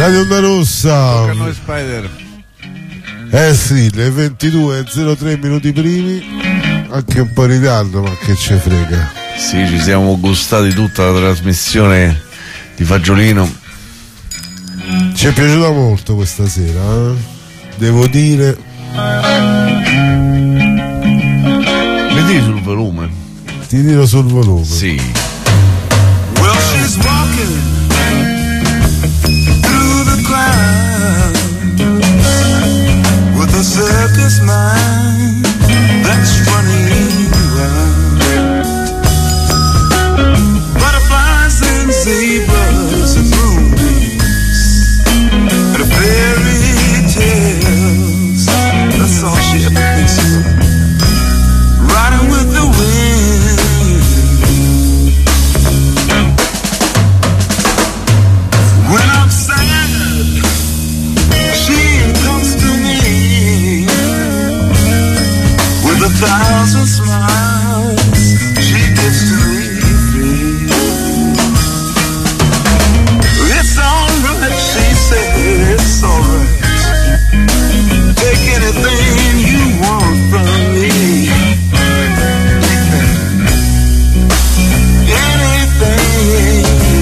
Radio Onda Rossa. Tocca a noi, Spider. Sì, le 22:03 minuti primi, anche un po' in ritardo, ma che ce frega. Sì, ci siamo gustati tutta la trasmissione di Fagiolino. Ci è piaciuta molto questa sera, devo dire. Mi tiri sul volume? Ti tiro sul volume. Sì. Well, she's walking through the crowd with a circus mind that's running around. Butterflies and zebras and moonbeams and fairy tales. That's all she ever thinks about. Riding with the wind. When I'm sad, she comes to me with 1,000 smiles. She gives to me free. It's alright, she said, it's alright. Take anything you want from me. Anything.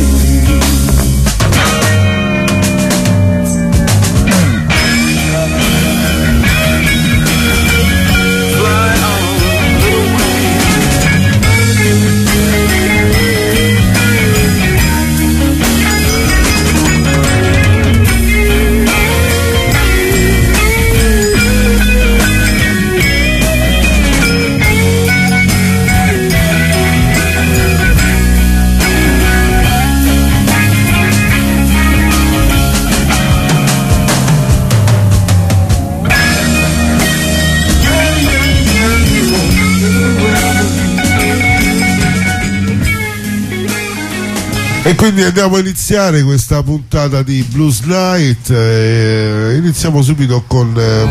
E quindi andiamo a iniziare questa puntata di Blues Night. Iniziamo subito con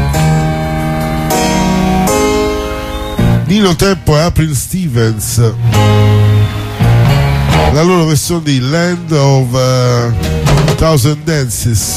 Nino Tempo e April Stevens, la loro versione di Land of Thousand Dances.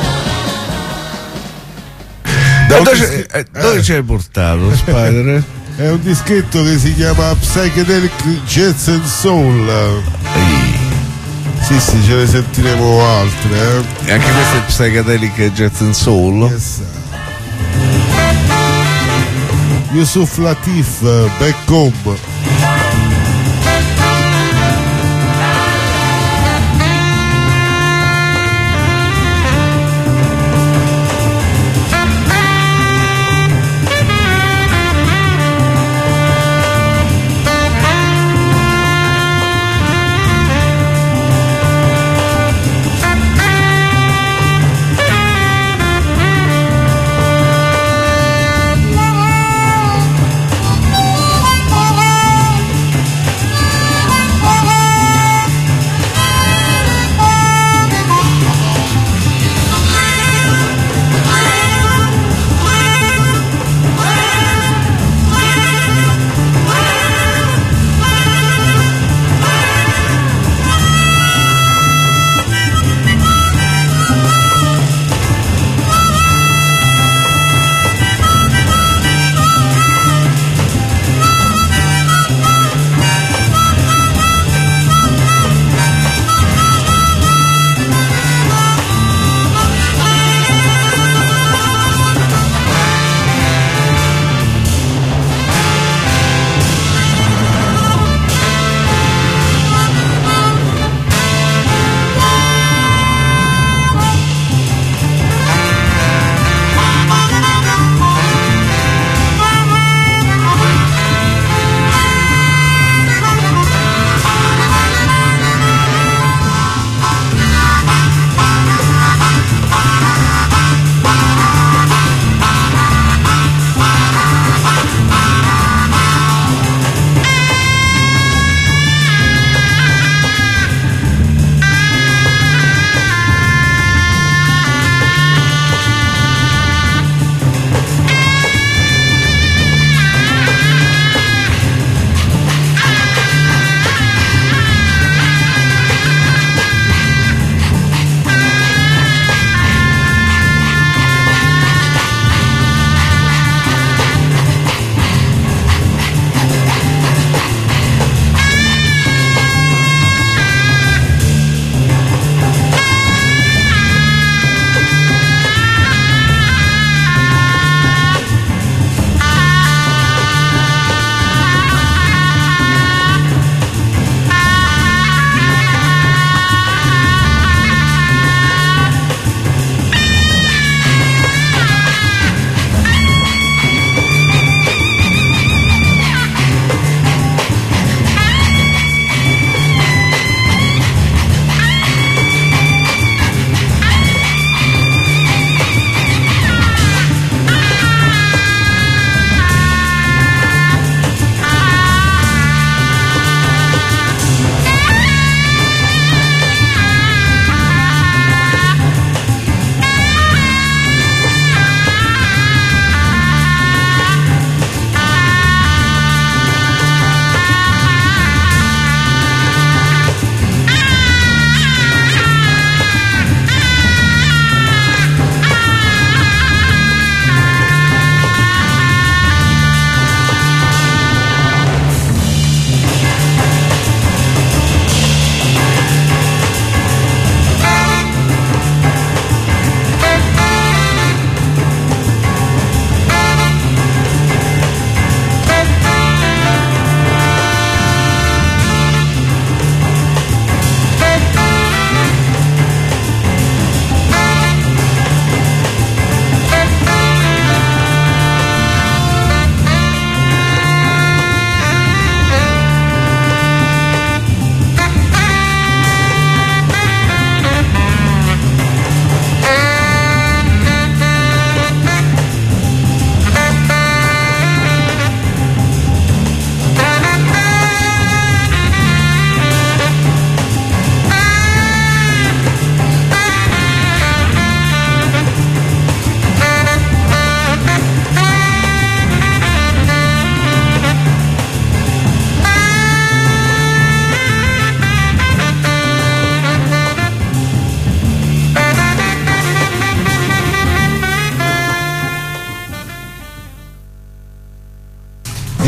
Dove ci hai portato, Spider? È un dischetto che si chiama Psychedelic Jazz and Soul. Sì, ce ne sentiremo altre. E anche questo è Psychedelic Jazz and Soul. Yes. Yusuf Latif, Back Home.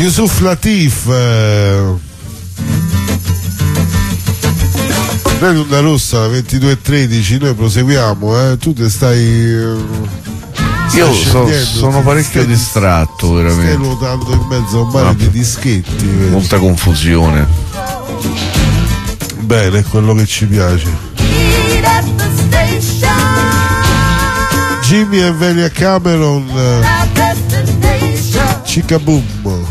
Yusuf Latif, Radio Onda Rossa 22:13, noi proseguiamo, tu te stai io sono parecchio distratto, veramente. Stai nuotando in mezzo a un mare di dischetti, molta confusione. Bene, è quello che ci piace. Jimmy e Velia Cameron, Chicaboom.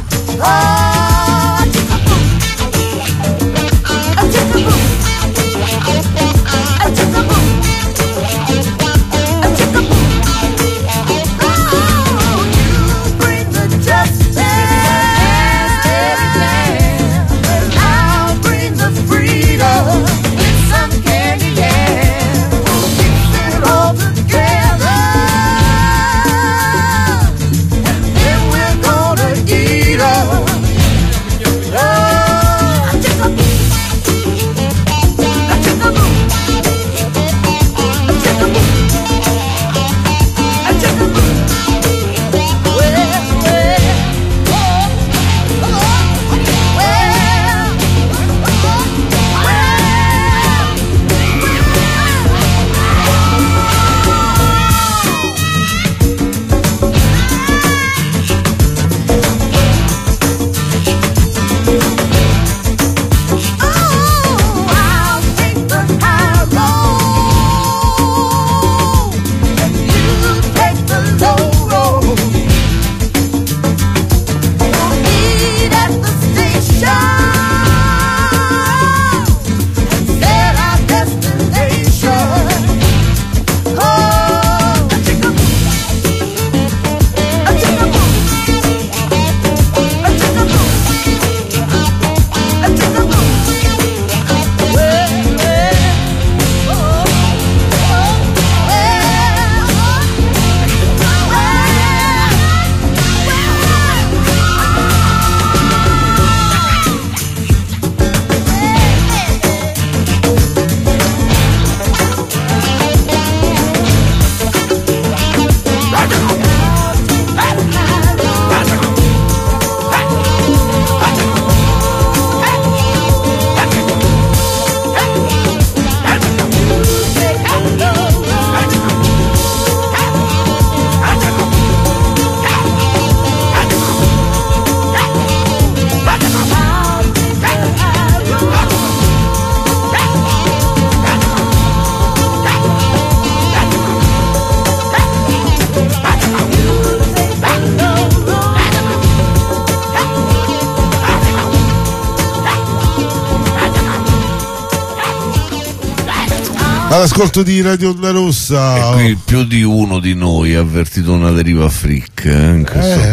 All'ascolto di Radio Onda Rossa. E qui più di uno di noi ha avvertito una deriva freak in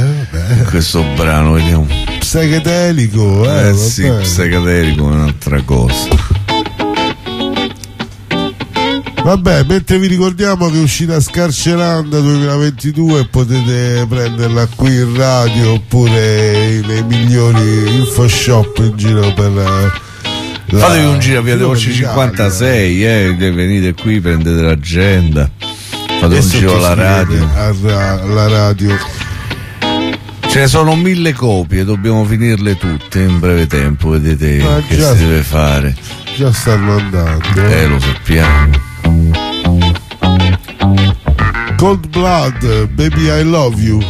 questo brano, vediamo. Psichedelico, sì, psichedelico è un'altra cosa. Vabbè, mentre vi ricordiamo che è uscita Scarceranda 2022 e potete prenderla qui in radio oppure nei migliori infoshop in giro per fatevi un giro a Via Devoci 56, venite qui, prendete l'agenda, fate un giro alla radio. Alla radio ce ne sono 1000 copie, dobbiamo finirle tutte in breve tempo, vedete che si deve fare. Già stanno andando, lo sappiamo. Cold Blood, Baby I Love You.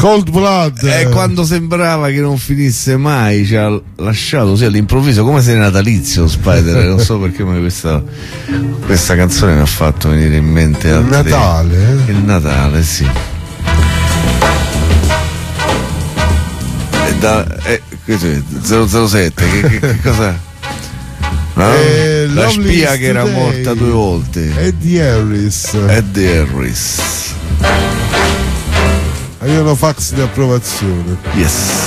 Cold Blood. E quando sembrava che non finisse mai, ci ha lasciato così all'improvviso, come se era natalizio Spider. Non so perché, ma questa canzone mi ha fatto venire in mente il Natale. Il Natale, sì. Questo è 007, che cos'è? No? La spia che era morta 2 volte. Eddie Harris. Avevano fax di approvazione. Yes.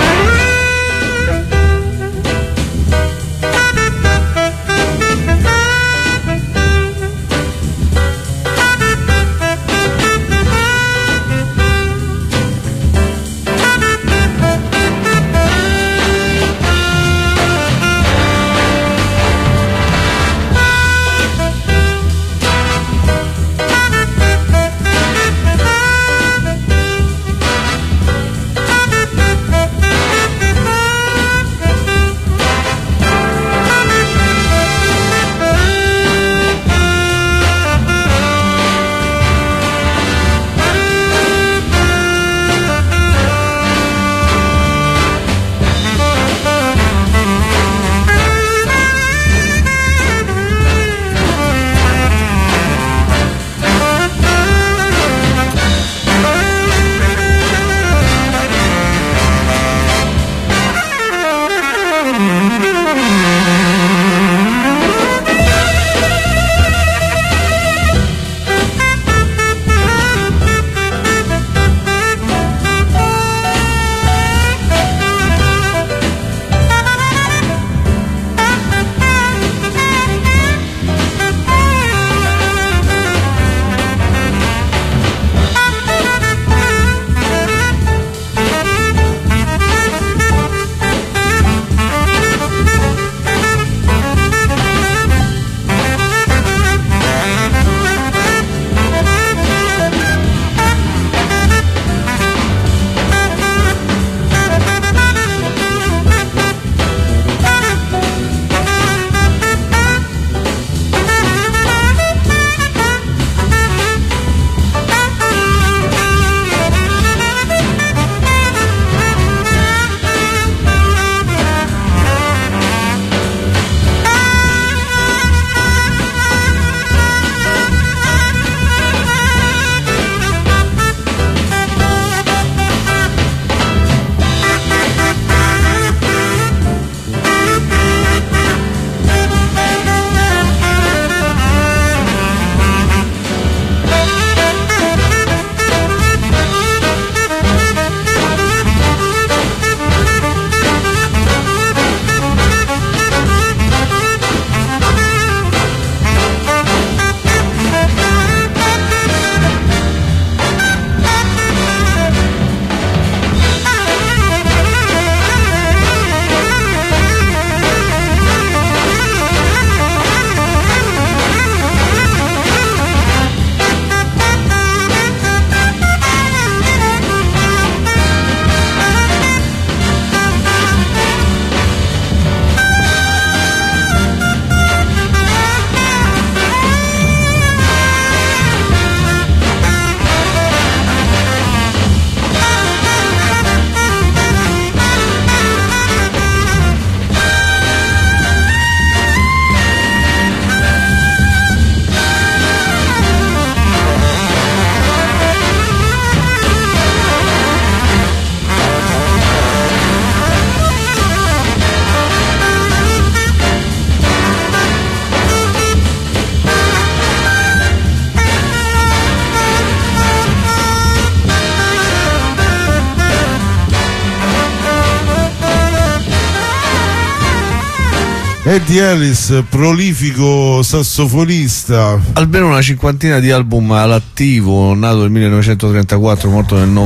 Eddie Harris, prolifico sassofonista, almeno una cinquantina di album all'attivo, nato nel 1934, morto nel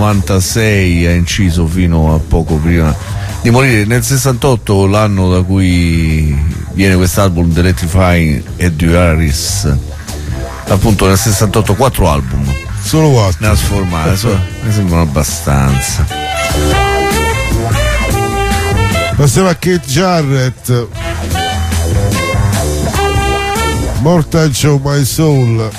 96, ha inciso fino a poco prima di morire nel 68, l'anno da cui viene quest'album The Electrifying Eddie Harris. Appunto nel 68 4 album, solo 4 ne ha sformati, mi sembrano abbastanza. Passiamo a Keith Jarrett, Mortgage of My Soul.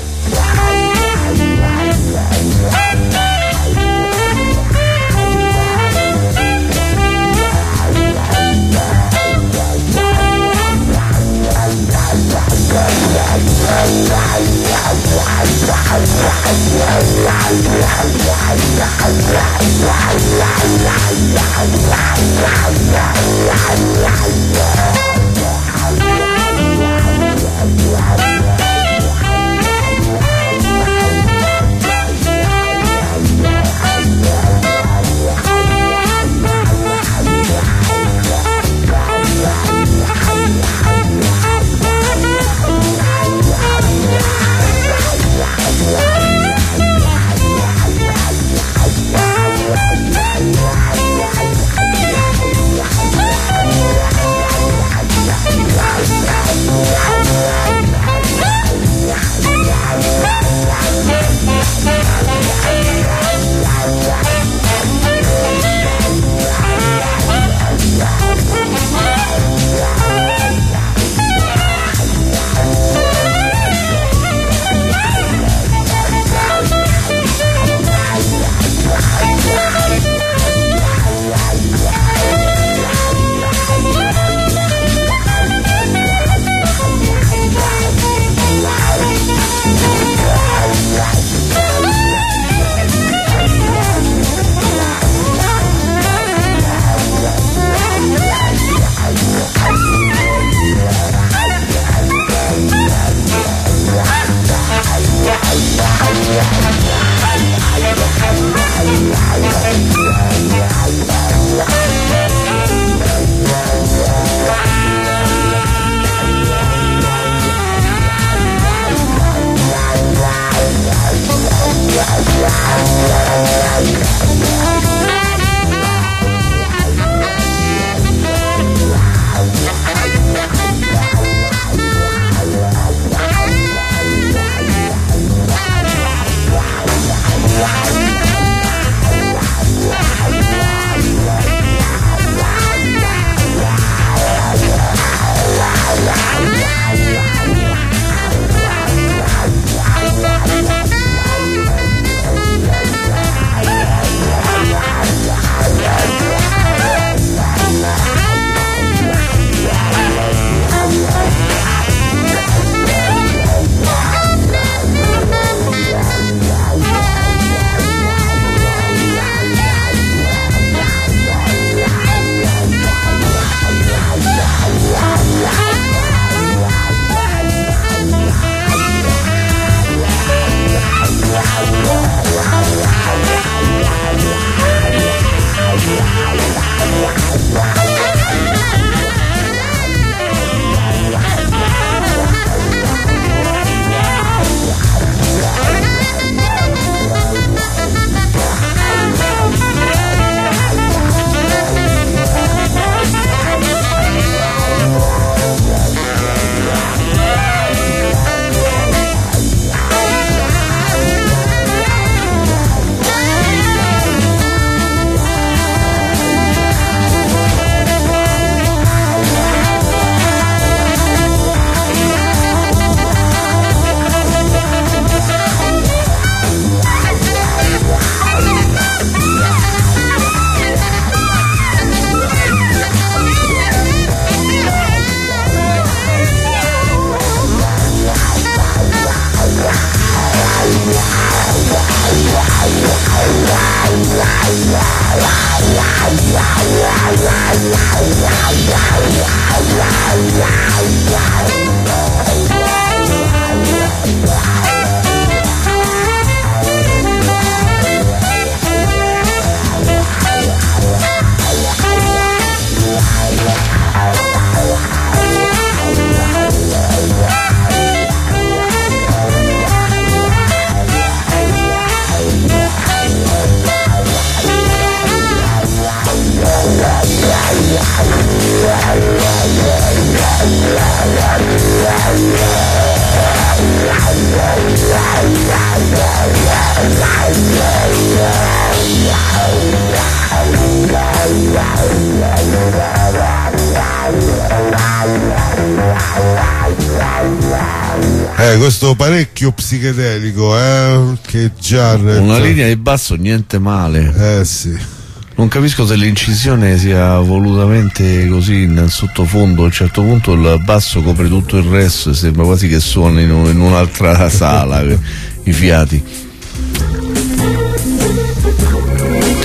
Questo parecchio psichedelico, che Jarrett. Una linea di basso niente male. Sì. Non capisco se l'incisione sia volutamente così nel sottofondo. A un certo punto il basso copre tutto il resto e sembra quasi che suonino in un'altra sala i fiati.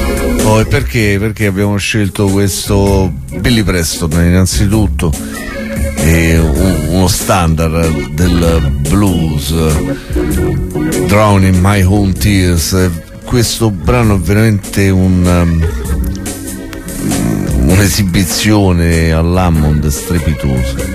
Oh, e perché? Perché abbiamo scelto questo Billy Preston, innanzitutto è uno standard del blues, Drown in My Own Tears. Questo brano è veramente un'esibizione all'Hammond strepitosa.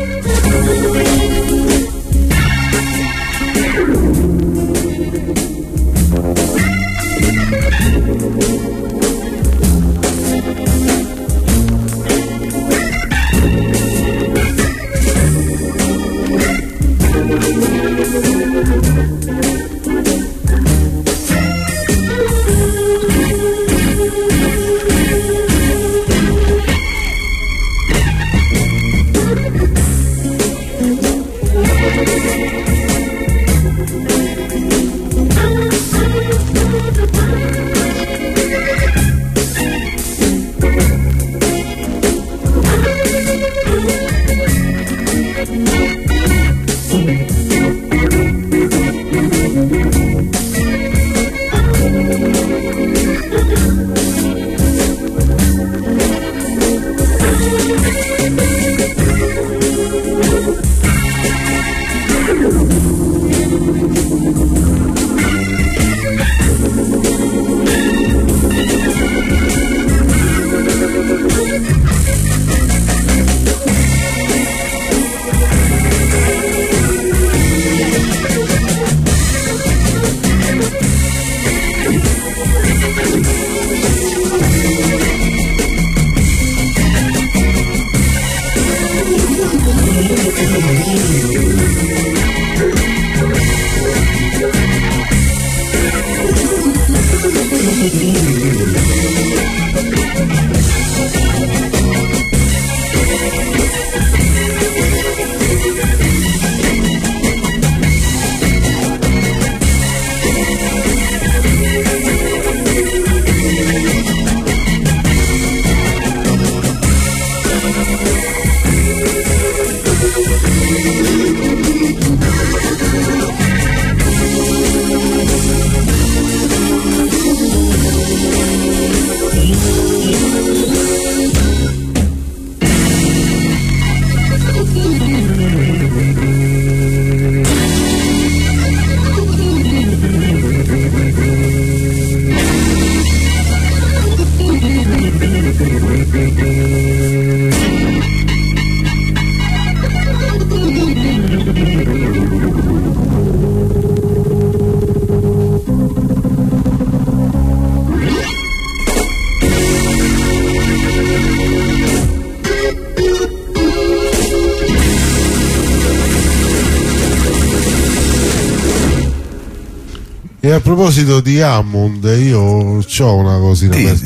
E a proposito di Hammond, io ho una cosina per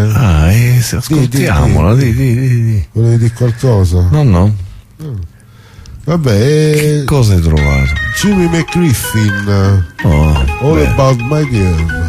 te. Ascoltiamola, di. Volevi dire qualcosa? No. Vabbè, che cosa hai trovato? Jimmy McGriffin, All About My Girl.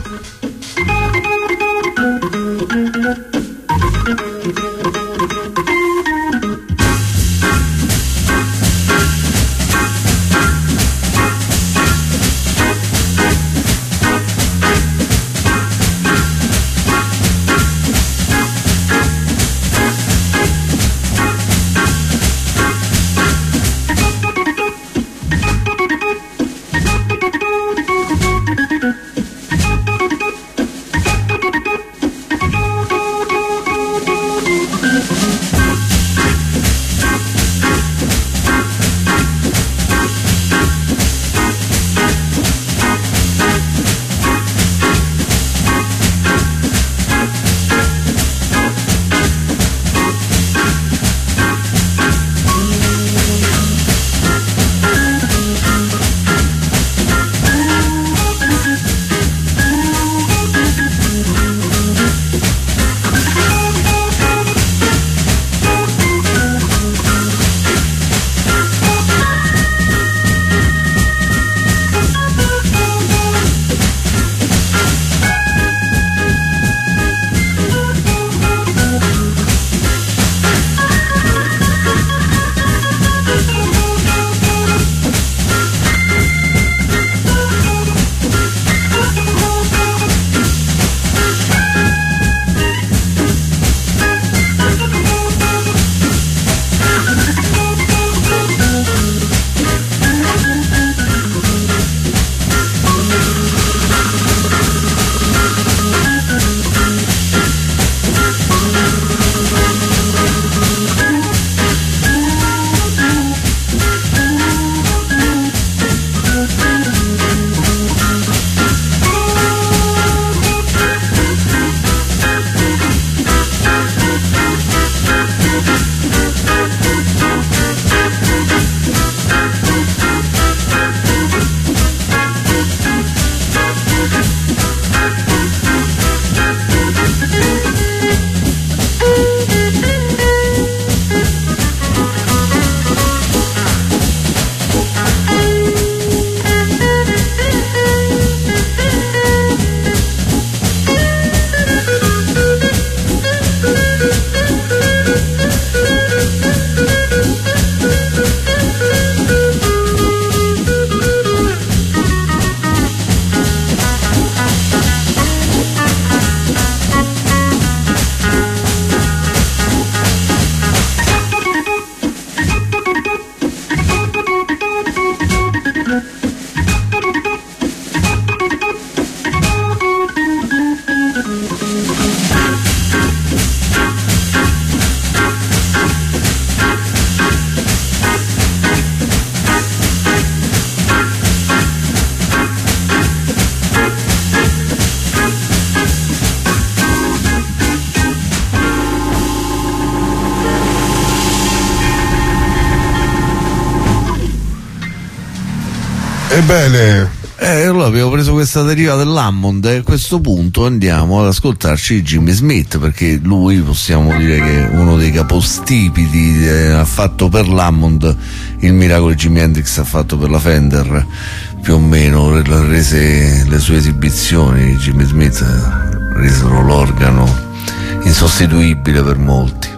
Ebbene, allora abbiamo preso questa deriva dell'Hammond e a questo punto andiamo ad ascoltarci Jimmy Smith, perché lui possiamo dire che è uno dei capostipiti, ha fatto per l'Hammond il miracolo che Jimi Hendrix ha fatto per la Fender, più o meno rese le sue esibizioni. Jimmy Smith resero l'organo insostituibile per molti.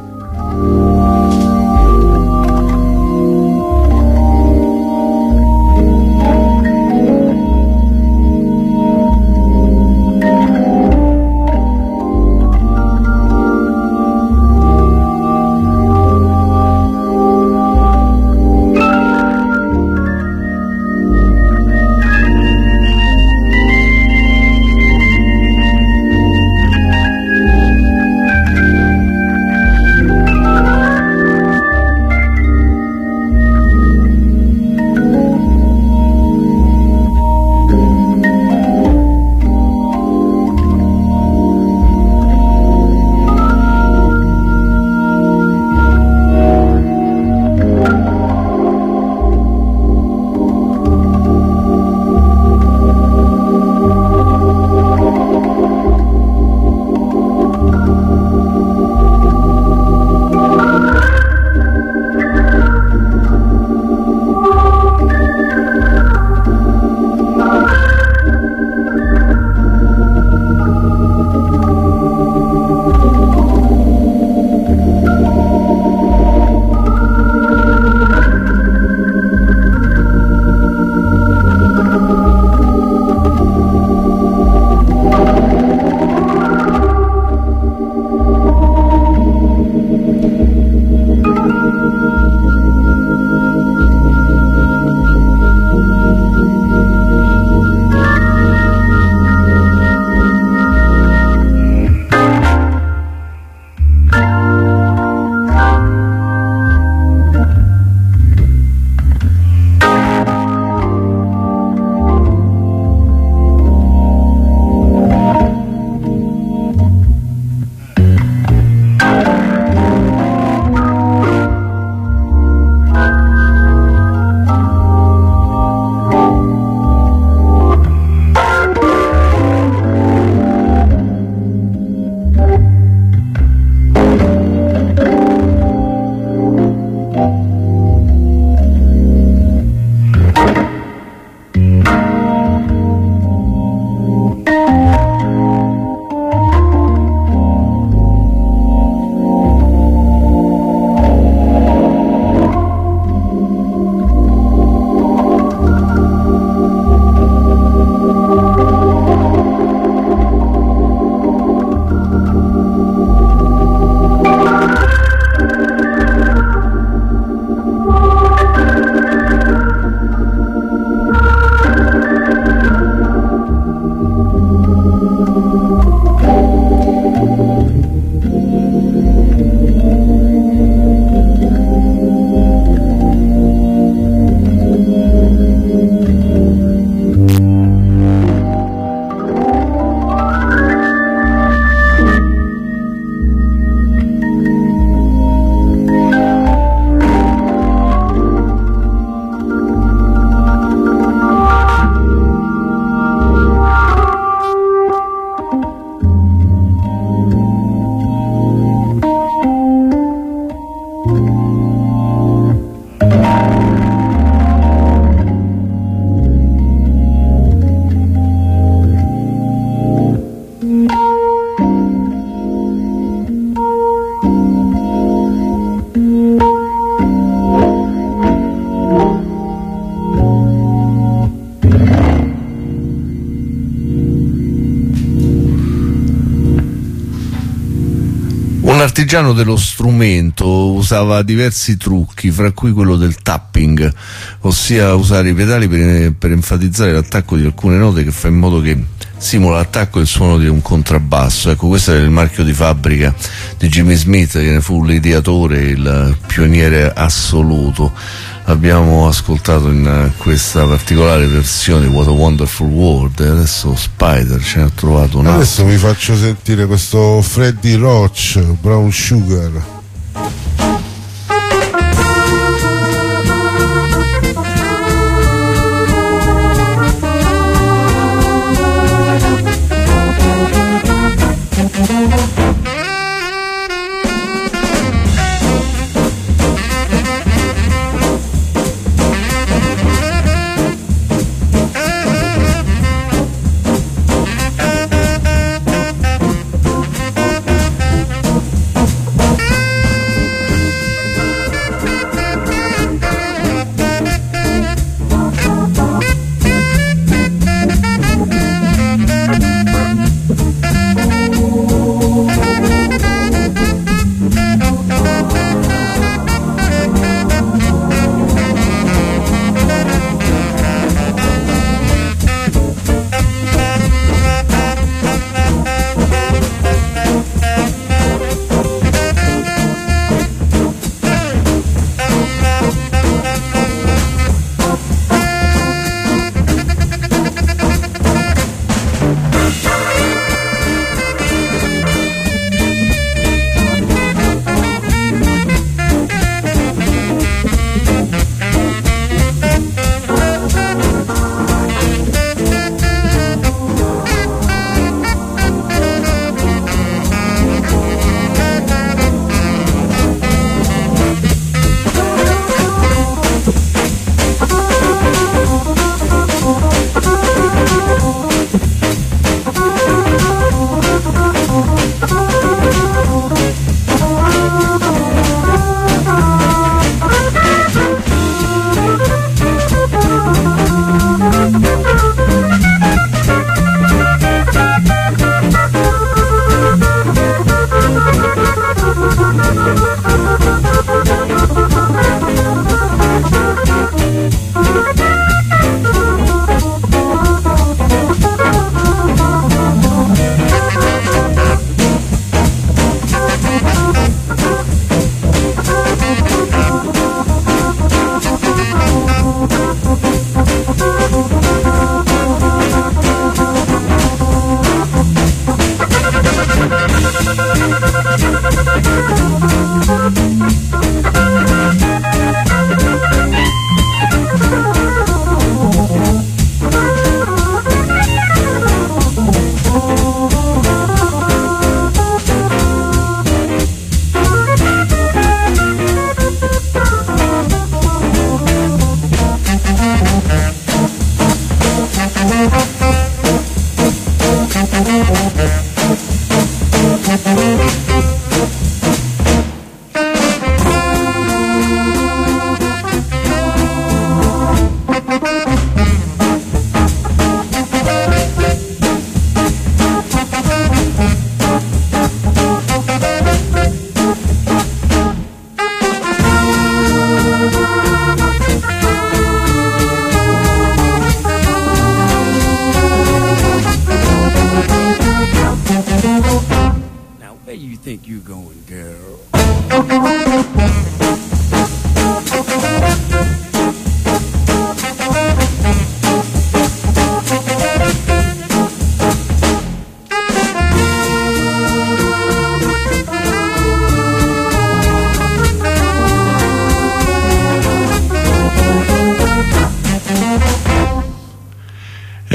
Un artigiano dello strumento usava diversi trucchi, fra cui quello del tapping, ossia usare i pedali per enfatizzare l'attacco di alcune note, che fa in modo che simula l'attacco e il suono di un contrabbasso. Ecco, questo era il marchio di fabbrica di Jimmy Smith, che ne fu l'ideatore, il pioniere assoluto. Abbiamo ascoltato in questa particolare versione What a Wonderful World, e adesso Spider ce ne ha trovato una. Adesso vi faccio sentire questo Freddie Roach, Brown Sugar.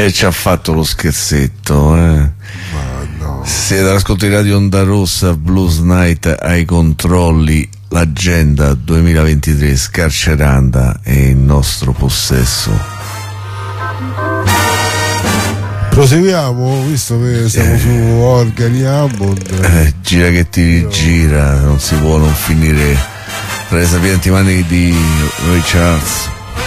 E ci ha fatto lo scherzetto, Ma no. Siete all'ascolto di Radio Onda Rossa, Blues Night ai controlli, l'agenda 2023, Scarceranda è in nostro possesso. Proseguiamo, visto che siamo su organi Hammond. Gira che ti rigira, non si può non finire tra le sapienti mani di Ray Charles.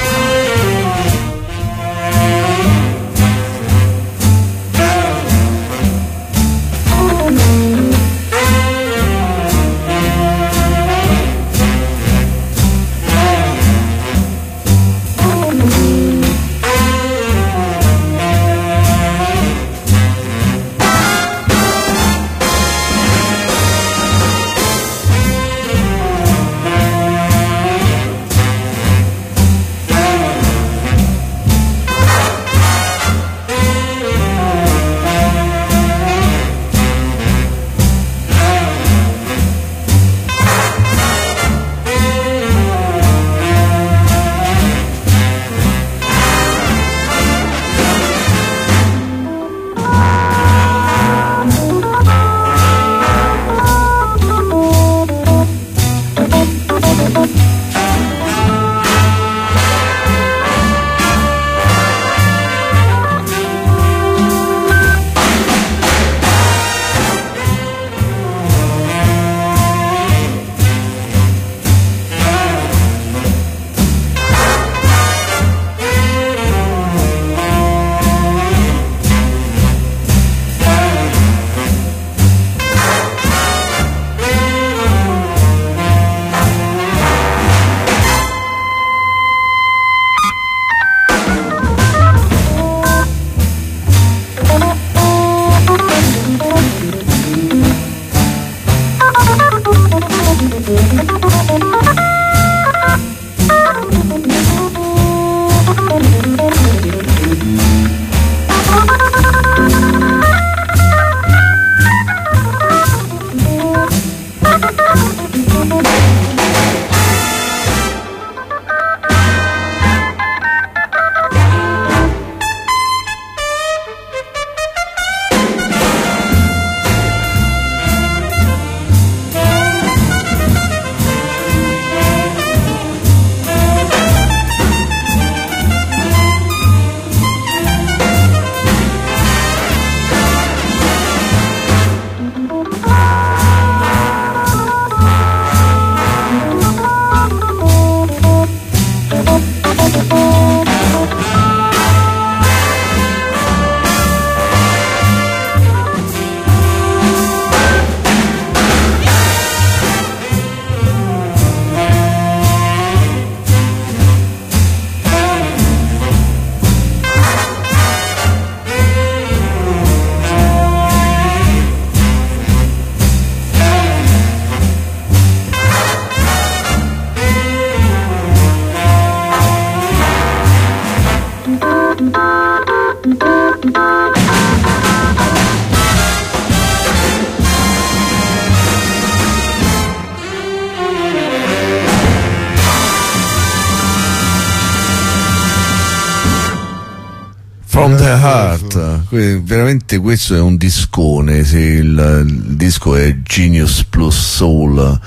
From the Heart, veramente questo è un discone, se il disco è Genius plus Soul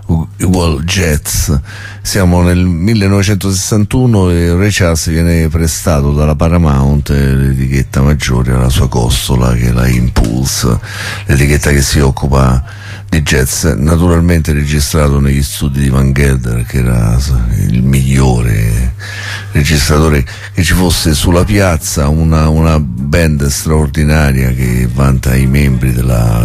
ugual Jazz. Siamo nel 1961 e Ray Charles viene prestato dalla Paramount, l'etichetta maggiore, alla sua costola che è la Impulse, l'etichetta che si occupa di jazz, naturalmente registrato negli studi di Van Gelder, che era il migliore registratore che ci fosse sulla piazza, una band straordinaria che vanta i membri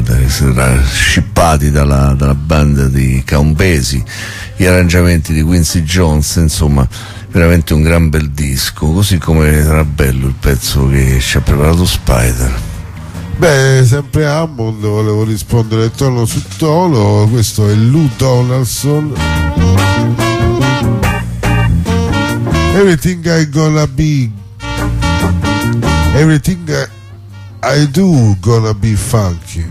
scippati dalla band di Count Basie, gli arrangiamenti di Quincy Jones, insomma veramente un gran bel disco, così come era bello il pezzo che ci ha preparato Spider. Beh, sempre Hammond, volevo rispondere tono su tono. Questo è Lou Donaldson. Everything I gonna be, everything I do gonna be funky.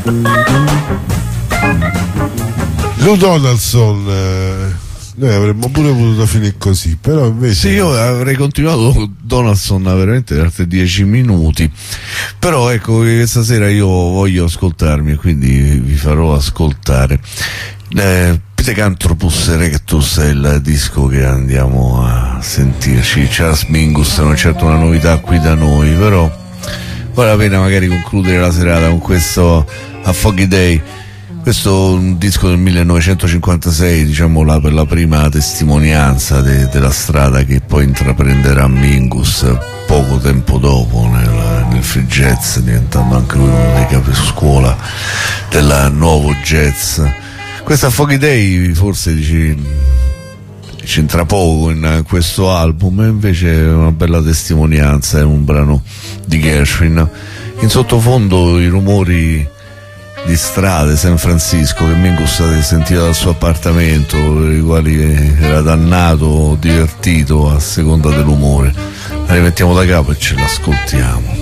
Lou Donaldson, noi avremmo pure potuto finire così, però invece sì, io avrei continuato Donaldson veramente per altri 10 minuti, però ecco che stasera io voglio ascoltarmi, quindi vi farò ascoltare Pithecanthropus Erectus è il disco che andiamo a sentirci. Charles Mingus non è certo una novità qui da noi, però vale la pena magari concludere la serata con questo A Foggy Day. Questo è un disco del 1956, diciamo per la prima testimonianza della strada che poi intraprenderà Mingus poco tempo dopo nel free jazz, diventando anche lui uno dei capiscuola del nuovo jazz. Questa Foggy Day forse c'entra poco in questo album, e invece è una bella testimonianza, è un brano di Gershwin. In sottofondo i rumori di strade, San Francisco, che Mingus sentiva dal suo appartamento, per i quali era dannato o divertito a seconda dell'umore. La rimettiamo da capo e ce l'ascoltiamo.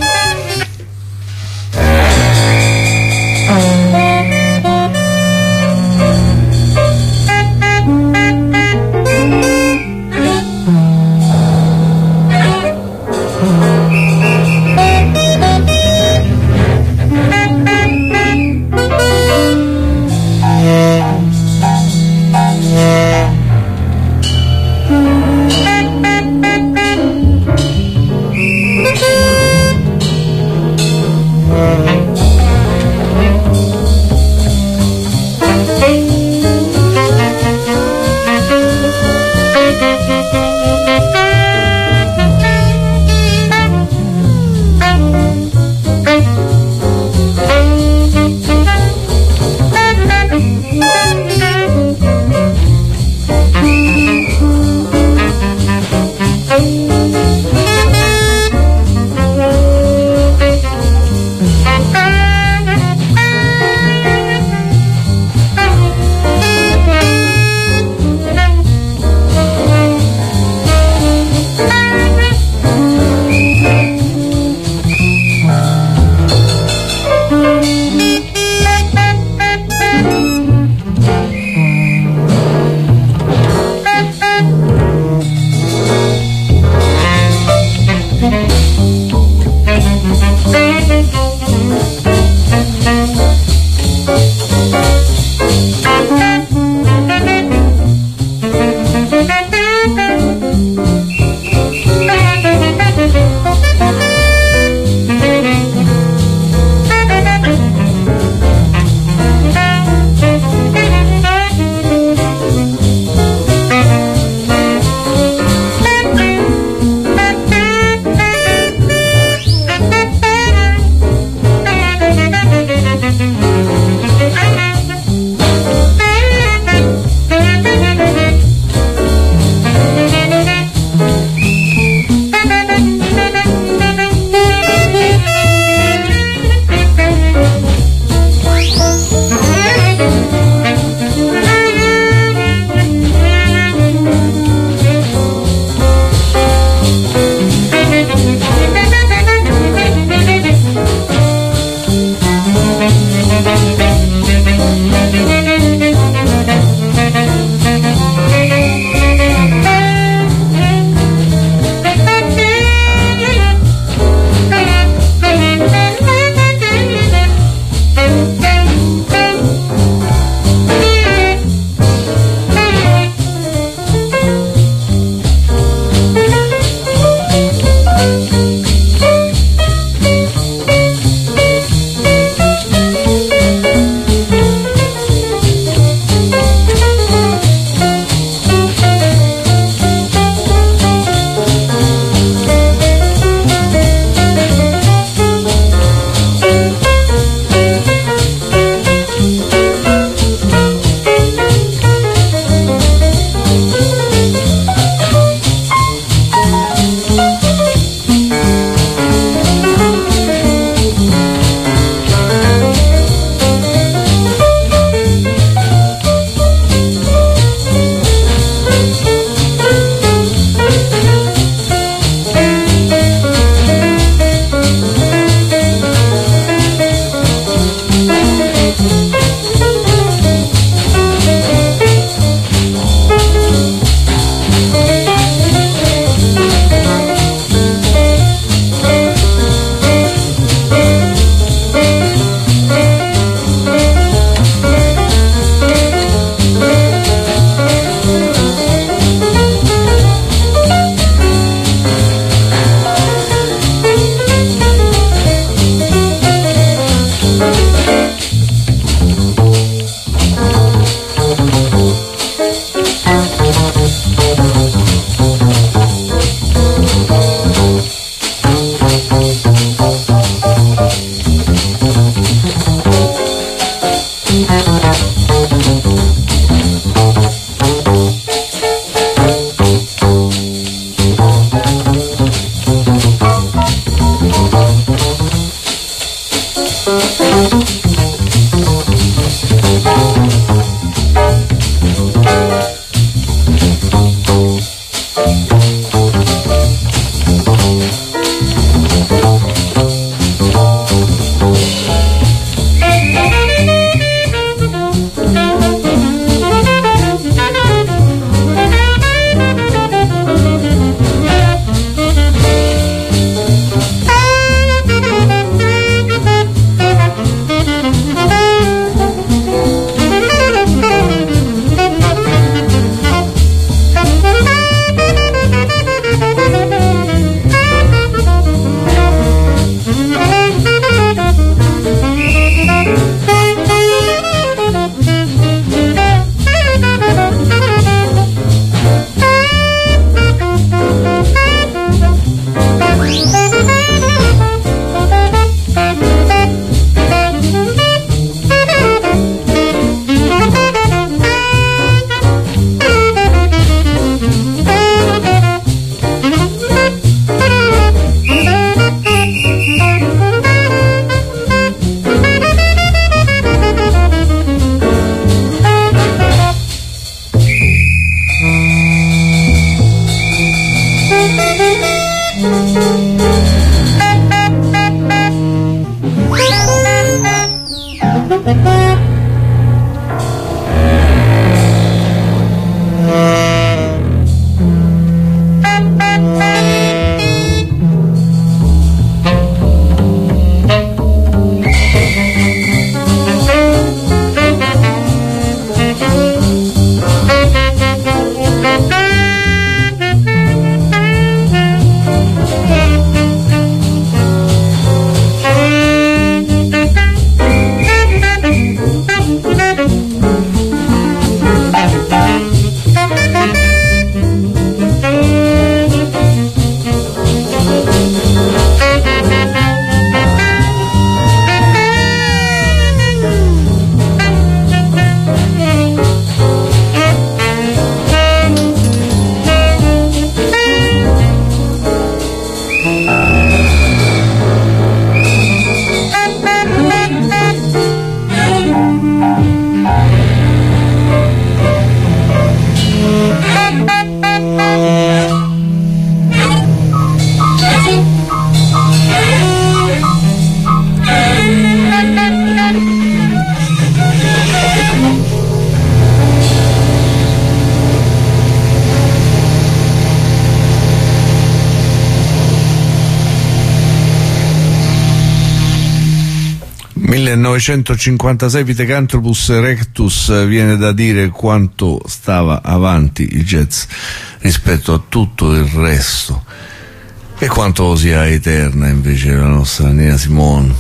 1956 Pithecanthropus Rectus, viene da dire quanto stava avanti il jazz rispetto a tutto il resto e quanto sia eterna invece la nostra Nina Simone.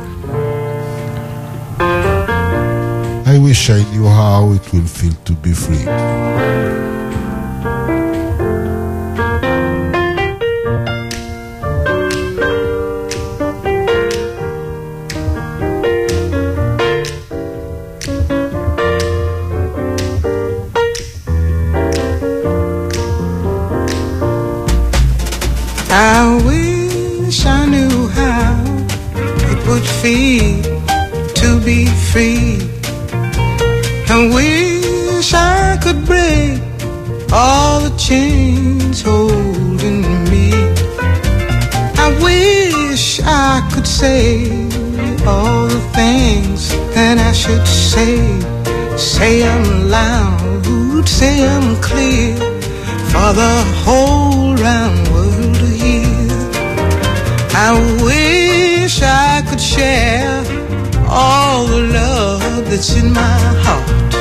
I wish I knew how it will feel to be free. I wish I knew how it would feel to be free. I wish I could break all the chains holding me. I wish I could say all the things that I should say. Say them loud, say them clear, for the whole round world to hear. I wish I could share all the love that's in my heart.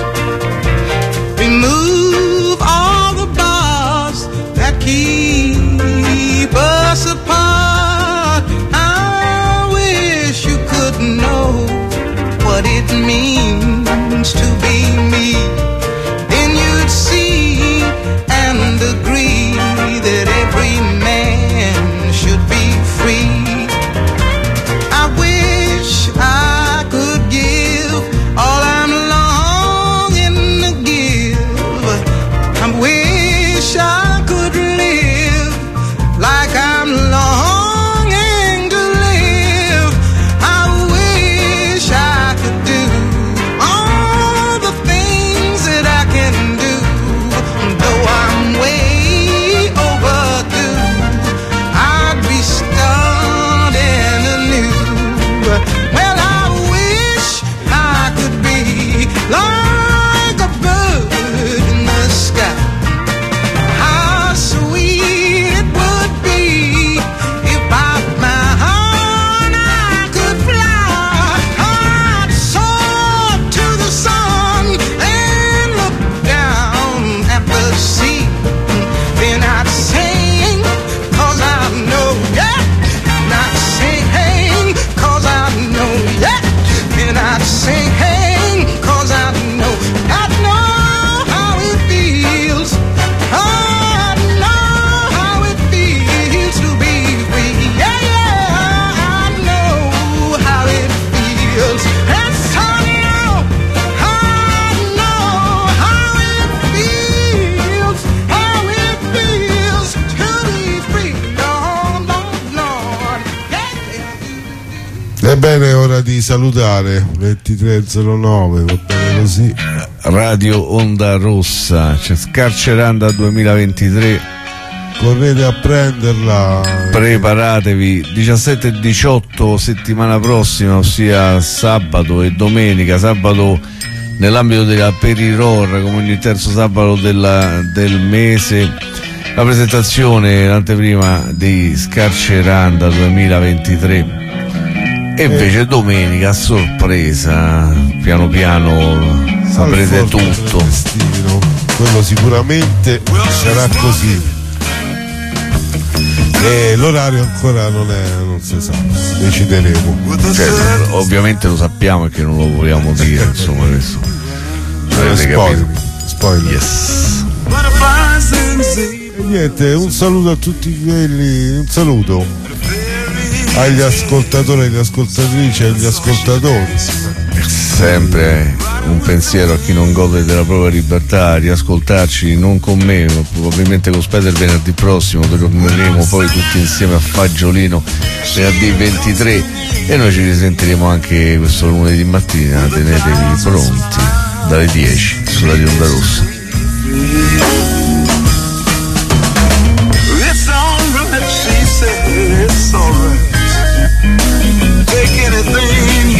Remove all the bars that keep us apart. I wish you could know what it means to be me. Then you'd see and agree that every man should be free. I wish I could give all I'm longing to give. I wish I could live like I'm longing to live. I wish I could do all the things that I can do, though I'm way overdue. I'd be starting anew. Well, I wish I could be like a bird in the sky. How sweet it would be if by my heart I could fly. I'd soar to the sun and look down at the sea. Then I'd sing, 'cause I know, yeah. And I'd sing, 'cause I know, yeah. And I'd sing, 'cause I know how it feels. I know how it feels to be free. Yeah, yeah, I know how it feels. And so now I know how it feels to be free. Lord, Lord, Lord, yeah. Ebbene, è ora di salutare. 23:09, va bene così. Radio Onda Rossa, c'è Scarceranda 2023 correte a prenderla. Preparatevi, 17 e 18 settimana prossima, ossia sabato e domenica. Sabato nell'ambito della Periror, come ogni terzo sabato del mese, la presentazione, l'anteprima di Scarceranda 2023. E invece domenica, a sorpresa, piano piano saprete tutto. Quello sicuramente sarà così. E l'orario ancora non si sa, decideremo. Cioè, ovviamente lo sappiamo e che non lo vogliamo dire, insomma, adesso. Spoiler. Yes. E niente, un saluto a tutti quelli, un saluto agli ascoltatori, agli ascoltatrici, agli ascoltatori. Sempre un pensiero a chi non gode della propria libertà di ascoltarci, non con me, ma probabilmente con Spider venerdì prossimo. Torneremo poi tutti insieme a Fagiolino venerdì 23 e noi ci risentiremo anche questo lunedì mattina. Tenetevi pronti dalle 10 sulla di Onda Rossa. It's alright, she said, it's alright. Take anything